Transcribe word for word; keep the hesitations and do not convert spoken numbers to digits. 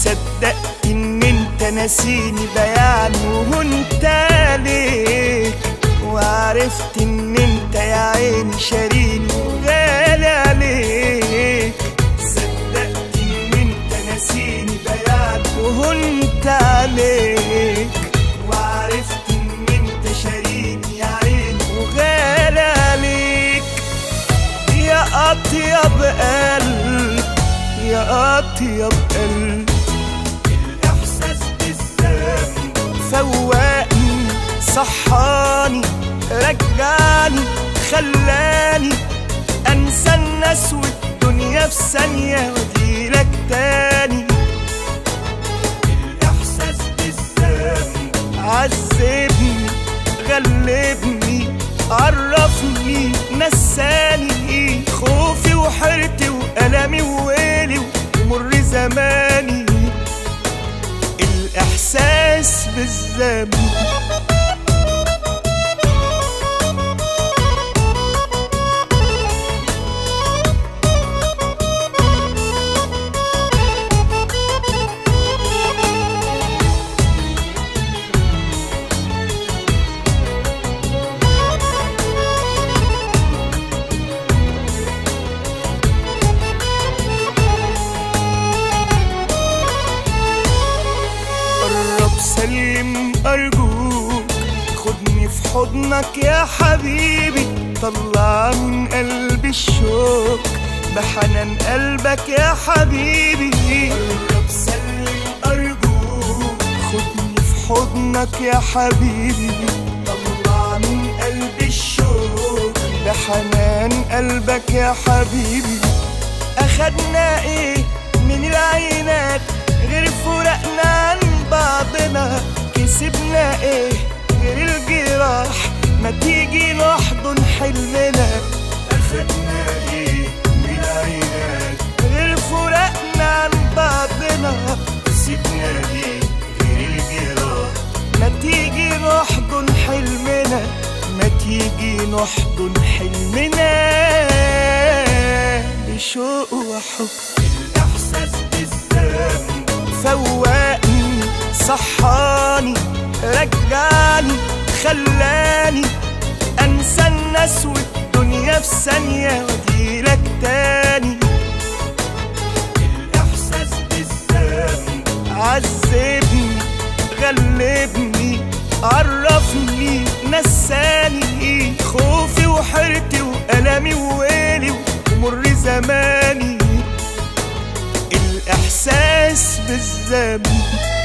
صدقت ان انت ناسيني بيان وهنت عليك، وعرفت ان انت يا عيني شاريني وغالي عليك. صدقت ان انت ناسيني بيان وهنت عليك، وعرفت ان انت شاريني يا عيني وغالي عليك. يا اطيب قلب يا اطيب قلب، الاحساس بالذنب فوقني صحاني رجعني خلاني انسى الناس والدنيا في ثانية واجيلك تاني. الاحساس بالذنب عذبني غلبني عرفني نساني خوفي وحيرتي وألمي وويلي ومر زماني. الإحساس بالذنب سلم أرجوك، خدني في حضنك يا حبيبي، طلع من قلبي الشوق بحنان قلبك يا حبيبي. قرب سلم أرجوك، خدني في حضنك يا حبيبي، طلع من قلبي الشوق بحنان قلبك يا حبيبي. أخدنا إيه من العينات غير فرقنا عن بعضنا؟ كسبنا ايه غير الجراح؟ ما تيجي نحضن حلمنا. اخدنا ايه من العينات غير فرقنا عن بعضنا؟ كسبنا ايه غير الجراح؟ ما تيجي نحضن حلمنا، ما تيجي نحضن حلمنا بشوق وحب. الاحساس بالذنب فوقني صحاني رجعني خلاني انسى الناس والدنيا في ثانية واجيلك تاني. الاحساس بالذنب عذبني غلبني عرفني نساني خوفي وحيرتي وألمي وويلي ومر زماني. الإحساس بالذنب